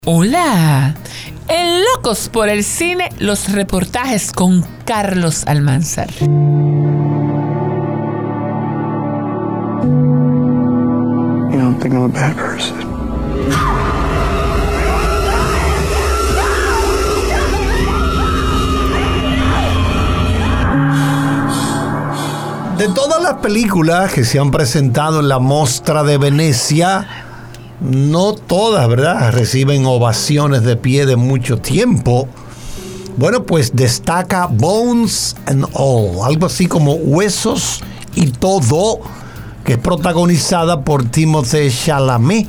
Hola, en Locos por el Cine, los reportajes con Carlos Almanzar. You don't think I'm a bad person. De todas las películas que se han presentado en la Mostra de Venecia, no todas, ¿verdad?, reciben ovaciones de pie de mucho tiempo. Bueno, pues destaca Bones and All, algo así como Huesos y Todo, que es protagonizada por Timothée Chalamet.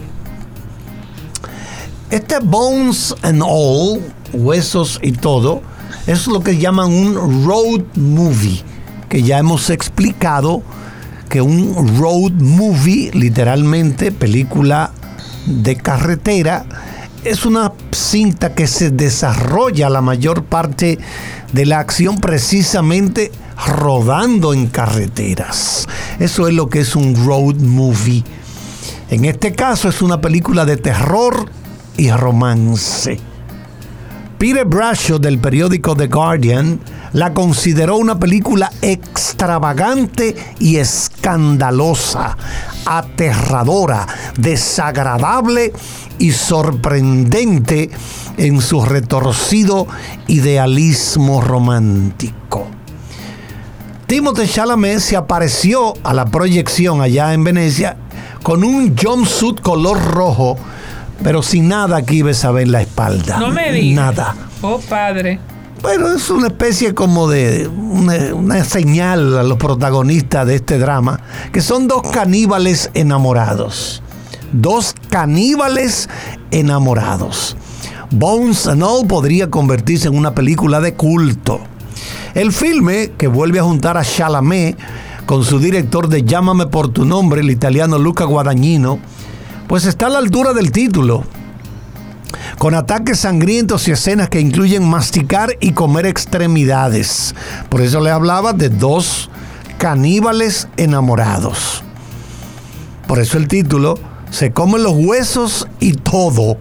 Este Bones and All, Huesos y Todo, es lo que llaman un road movie, que ya hemos explicado que un road movie, literalmente película de carretera, es una cinta que se desarrolla la mayor parte de la acción precisamente rodando en carreteras. Eso es lo que es un road movie. En este caso es una película de terror y romance. Peter Bradshaw, del periódico The Guardian, la consideró una película extravagante y escandalosa, aterradora, desagradable y sorprendente en su retorcido idealismo romántico. Timothée Chalamet se apareció a la proyección allá en Venecia con un jumpsuit color rojo, pero sin nada que ibas a ver en la espalda. No me digas. Nada. Oh, padre. Bueno, es una especie como de una señal a los protagonistas de este drama, que son dos caníbales enamorados. Dos caníbales enamorados. Bones and All podría convertirse en una película de culto. El filme, que vuelve a juntar a Chalamet con su director de Llámame por tu nombre, el italiano Luca Guadagnino, pues está a la altura del título, con ataques sangrientos y escenas que incluyen masticar y comer extremidades. Por eso le hablaba de dos caníbales enamorados. Por eso el título, se comen los huesos y todo.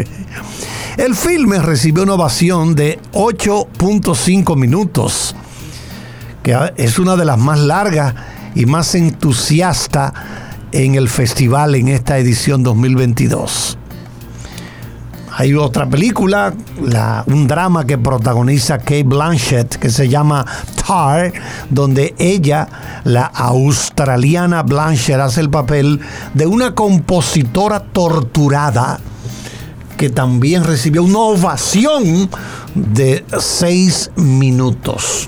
El filme recibió una ovación de 8.5 minutos, que es una de las más largas y más entusiasta en el festival en esta edición 2022. Hay otra película, un drama que protagoniza Cate Blanchett, que se llama Tar, donde ella, la australiana Blanchett, hace el papel de una compositora torturada que también recibió una ovación de 6 minutos.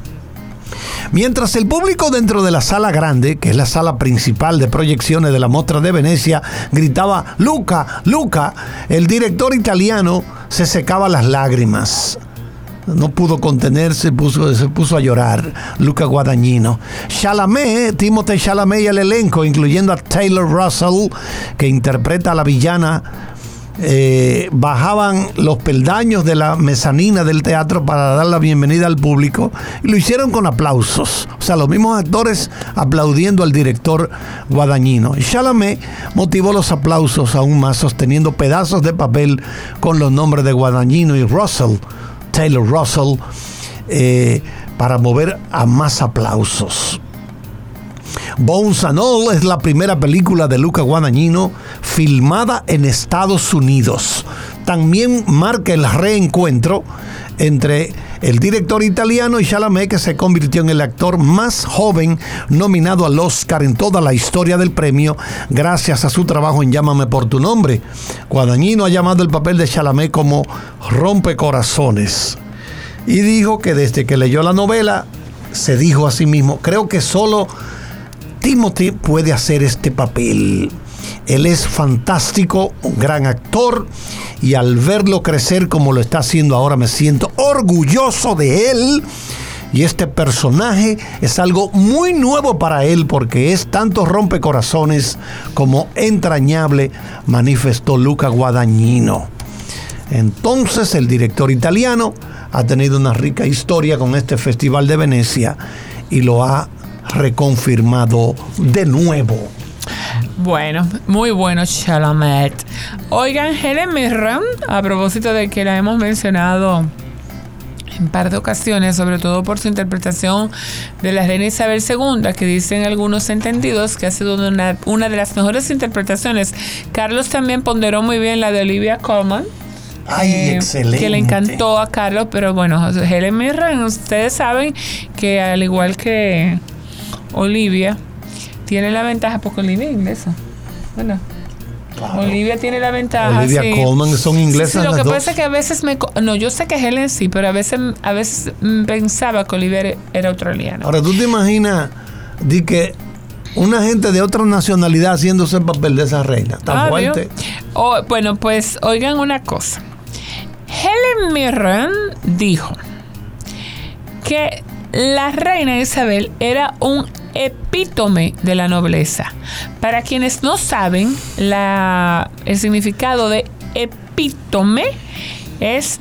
Mientras el público dentro de la sala grande, que es la sala principal de proyecciones de la Mostra de Venecia, gritaba «Luca, Luca», el director italiano se secaba las lágrimas. No pudo contenerse, se puso a llorar. Luca Guadagnino. Chalamet, Timothée Chalamet y el elenco, incluyendo a Taylor Russell, que interpreta a la villana, bajaban los peldaños de la mezanina del teatro para dar la bienvenida al público, y lo hicieron con aplausos. O sea, los mismos actores aplaudiendo al director Guadagnino. Y Chalamet motivó los aplausos aún más, sosteniendo pedazos de papel con los nombres de Guadagnino y Russell, Taylor Russell, para mover a más aplausos. Bones and All es la primera película de Luca Guadagnino filmada en Estados Unidos. También marca el reencuentro entre el director italiano y Chalamet, que se convirtió en el actor más joven nominado al Oscar en toda la historia del premio gracias a su trabajo en Llámame por tu nombre. Guadagnino ha llamado el papel de Chalamet como rompecorazones y dijo que desde que leyó la novela se dijo a sí mismo: creo que solo Timothée puede hacer este papel. Él es fantástico, un gran actor, y al verlo crecer como lo está haciendo ahora me siento orgulloso de él. Y este personaje es algo muy nuevo para él, porque es tanto rompecorazones como entrañable, manifestó Luca Guadagnino. Entonces el director italiano ha tenido una rica historia con este Festival de Venecia y lo ha reconfirmado de nuevo. Bueno, muy bueno, Chalamet. Oigan, Helen Mirren, a propósito de que la hemos mencionado en par de ocasiones, sobre todo por su interpretación de la reina Isabel II, que dicen algunos entendidos que ha sido una de las mejores interpretaciones. Carlos también ponderó muy bien la de Olivia Colman. Excelente. Que le encantó a Carlos, pero bueno, Helen Mirren, ustedes saben que al igual que Olivia, tiene la ventaja, porque Olivia es inglesa. Bueno, claro. Olivia tiene la ventaja. Olivia Colman son inglesas. Sí, lo las que dos. pasa es que a veces no, yo sé que Helen sí, pero a veces pensaba que Olivia era australiana. Ahora, ¿tú te imaginas que una gente de otra nacionalidad haciéndose el papel de esa reina? Tan fuerte. Bueno, pues oigan una cosa. Helen Mirren dijo que la reina Isabel era un epítome de la nobleza. Para quienes no saben, el significado de epítome es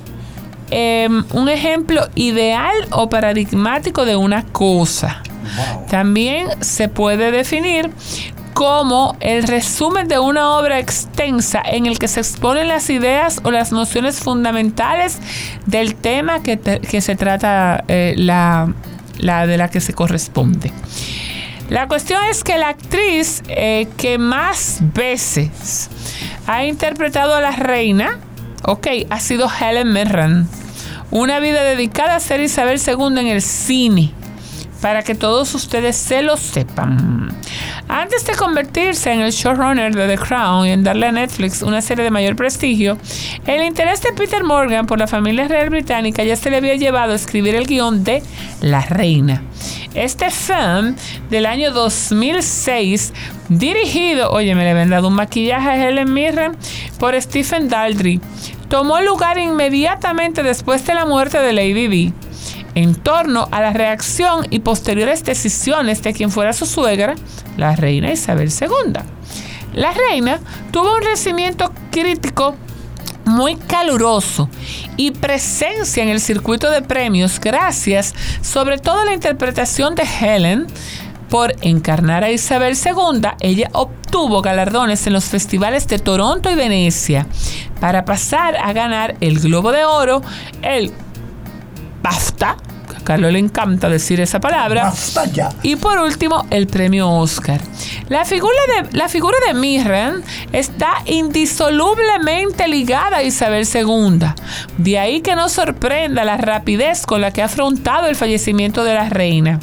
un ejemplo ideal o paradigmático de una cosa. Wow. También se puede definir como el resumen de una obra extensa en el que se exponen las ideas o las nociones fundamentales del tema que se trata, la de la que se corresponde. La cuestión es que la actriz que más veces ha interpretado a la reina, ha sido Helen Mirren. Una vida dedicada a ser Isabel II en el cine, para que todos ustedes se lo sepan. Antes de convertirse en el showrunner de The Crown y en darle a Netflix una serie de mayor prestigio, el interés de Peter Morgan por la familia real británica ya se le había llevado a escribir el guión de La Reina. Este film del año 2006, dirigido, me le habían dado un maquillaje a Helen Mirren, por Stephen Daldry, tomó lugar inmediatamente después de la muerte de Lady Di, en torno a la reacción y posteriores decisiones de quien fuera su suegra, la reina Isabel II. La reina tuvo un recibimiento crítico muy caluroso y presencia en el circuito de premios gracias sobre todo a la interpretación de Helen. Por encarnar a Isabel II, ella obtuvo galardones en los festivales de Toronto y Venecia, para pasar a ganar el Globo de Oro, el BAFTA, a Carlos le encanta decir esa palabra, ¡Basta ya! Y por último el premio Oscar. La figura de Mirren está indisolublemente ligada a Isabel II. De ahí que no sorprenda la rapidez con la que ha afrontado el fallecimiento de la reina.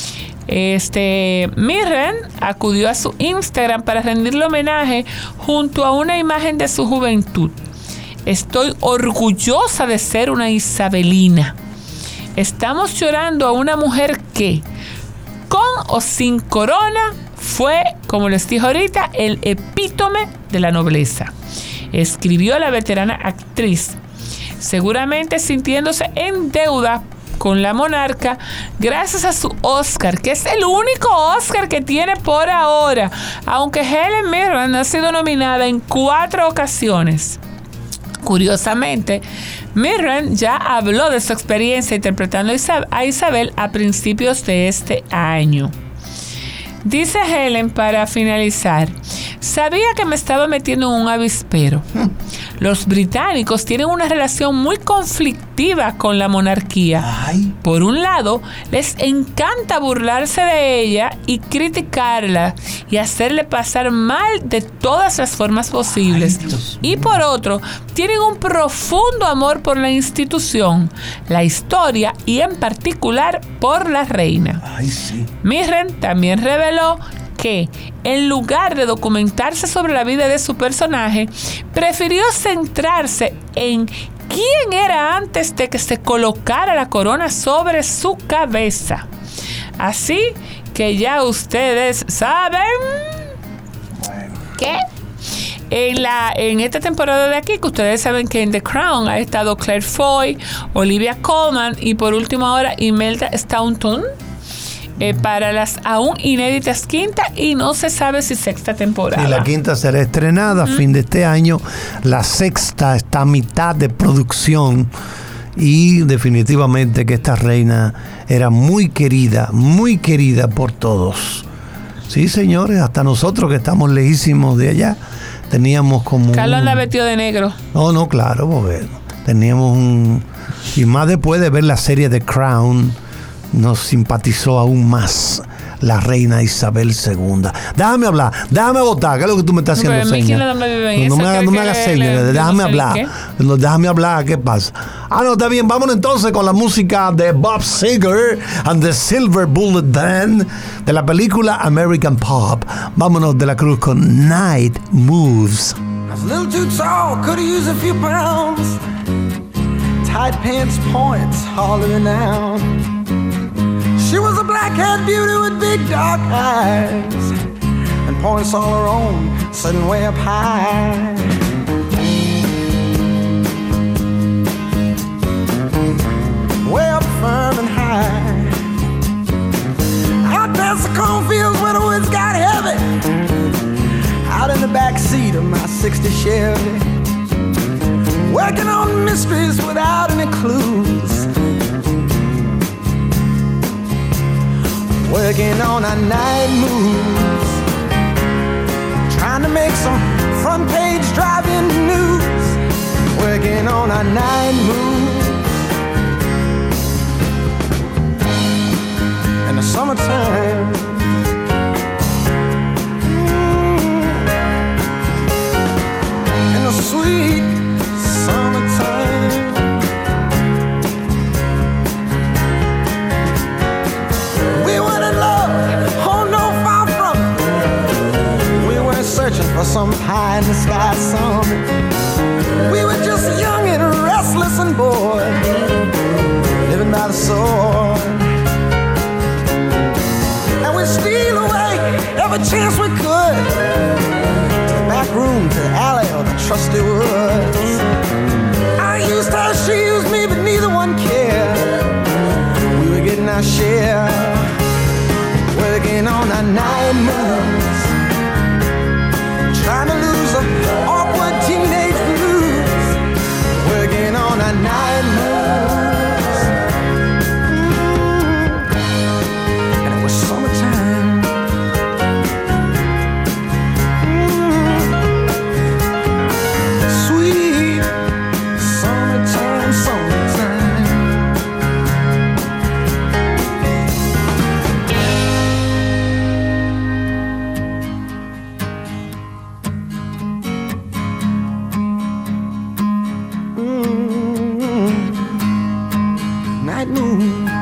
Mirren acudió a su Instagram para rendirle homenaje junto a una imagen de su juventud. Estoy orgullosa de ser una isabelina. Estamos llorando a una mujer que, con o sin corona, fue, como les dije ahorita, el epítome de la nobleza. Escribió la veterana actriz, seguramente sintiéndose en deuda con la monarca gracias a su Oscar, que es el único Oscar que tiene por ahora, aunque Helen Mirren ha sido nominada en 4 ocasiones. Curiosamente, Mirren ya habló de su experiencia interpretando a Isabel a principios de este año. Dice Helen para finalizar: sabía que me estaba metiendo en un avispero. Los británicos tienen una relación muy conflictiva con la monarquía. Ay. Por un lado, les encanta burlarse de ella y criticarla y hacerle pasar mal de todas las formas posibles. Y por otro, tienen un profundo amor por la institución, la historia y en particular por la reina. Ay, sí. Mirren también reveló que, en lugar de documentarse sobre la vida de su personaje, prefirió centrarse en quién era antes de que se colocara la corona sobre su cabeza. Así que ya ustedes saben que en esta temporada de aquí, que ustedes saben que en The Crown ha estado Claire Foy, Olivia Colman y por último ahora Imelda Staunton, para las aún inéditas quinta y no se sabe si sexta temporada. Y la quinta será estrenada a fin de este año. La sexta está a mitad de producción y definitivamente que esta reina era muy querida por todos. Sí, señores, hasta nosotros que estamos lejísimos de allá, teníamos como... Carlos anda vestido de negro. No, claro, porque teníamos un... Y más después de ver la serie The Crown, nos simpatizó aún más la reina Isabel II. Déjame hablar, déjame votar, ¿qué es lo que tú me estás haciendo señas? No me hagas señas, déjame hablar. Déjame hablar, ¿qué pasa? No, está bien, vámonos entonces con la música de Bob Seger and the Silver Bullet Band de la película American Pop. Vámonos de la cruz con Night Moves. I was a little too tall, could've used a few pounds. Tight pants points, hollering out. She was a black-haired beauty with big dark eyes and points all her own, sitting way up high. Way up firm and high. Out past the cornfields where the woods got heavy. Out in the back seat of my '60 Chevy, working on mysteries without any clues. Working on our night moves, trying to make some front page driving news. Working on our night moves in the summertime. In the sweet summertime. We weren't in love, oh no, far from it. We weren't searching for some pie in the sky summit. We were just young and restless and bored, living by the sword. And we'd steal away every chance we could, to the back room, to the alley, or the trusty woods. I used her, she used me, but neither one cared. We were getting our share, working on our night moves, trying to lose the awkward teenage blues. Working on our night moves, and it was summertime. Sweet summertime, summertime. Night moon.